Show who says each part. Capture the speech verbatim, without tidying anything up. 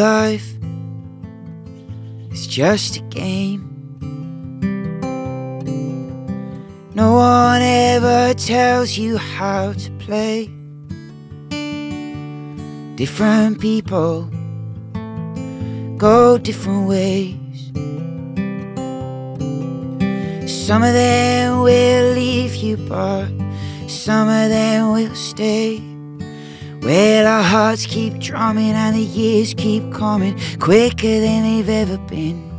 Speaker 1: life is just a game. No one ever tells you how to play. Different people go different ways. Some of them will leave you, but some of them will stay. Well, our hearts keep drumming and the years keep coming quicker than they've ever been.